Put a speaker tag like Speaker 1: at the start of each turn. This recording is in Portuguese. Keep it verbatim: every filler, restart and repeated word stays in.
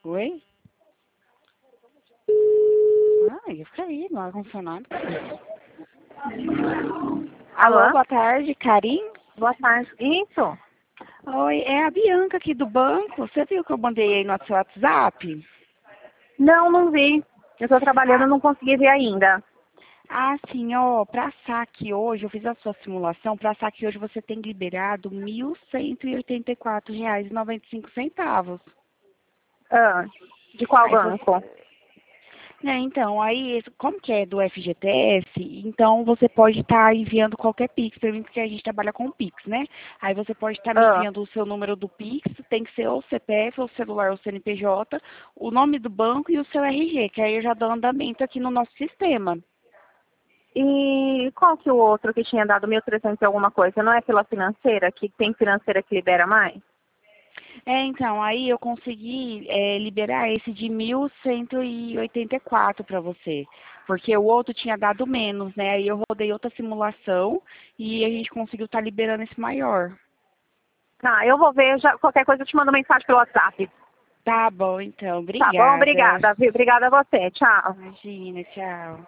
Speaker 1: Oi? Ah, ia ficar aí, no ar-condicionado. Alô,
Speaker 2: Alô?
Speaker 1: boa tarde, Karim?
Speaker 2: Boa tarde. Isso?
Speaker 1: Oi, é a Bianca aqui do banco. Você viu que eu mandei aí no seu WhatsApp?
Speaker 2: Não, não vi. Eu estou trabalhando, não consegui ver ainda.
Speaker 1: Ah, sim, ó, pra saque hoje, eu fiz a sua simulação, pra saque hoje você tem liberado mil cento e oitenta e quatro reais e noventa e cinco centavos.
Speaker 2: Ah, de qual
Speaker 1: Aí você...
Speaker 2: banco?
Speaker 1: É, então, aí, como que é do F G T S, então você pode estar enviando qualquer Pix para mim, porque a gente trabalha com Pix, né? Aí você pode estar me
Speaker 2: Ah,
Speaker 1: enviando o seu número do Pix, tem que ser ou C P F, ou celular, ou C N P J, o nome do banco e o seu R G, que aí eu já dou andamento aqui no nosso sistema.
Speaker 2: e qual que o outro que tinha dado mil e trezentos e alguma coisa? Não é pela financeira, que tem financeira que libera mais?
Speaker 1: É, então, aí eu consegui é, liberar esse de mil cento e oitenta e quatro para você, porque o outro tinha dado menos, né? Aí eu rodei outra simulação e a gente conseguiu estar liberando esse maior.
Speaker 2: Tá, eu vou ver, já, qualquer coisa eu te mando mensagem pelo WhatsApp.
Speaker 1: Tá bom, então.
Speaker 2: Tá bom,
Speaker 1: Obrigada.
Speaker 2: obrigada, viu? Obrigada a você. Tchau.
Speaker 1: Imagina, tchau.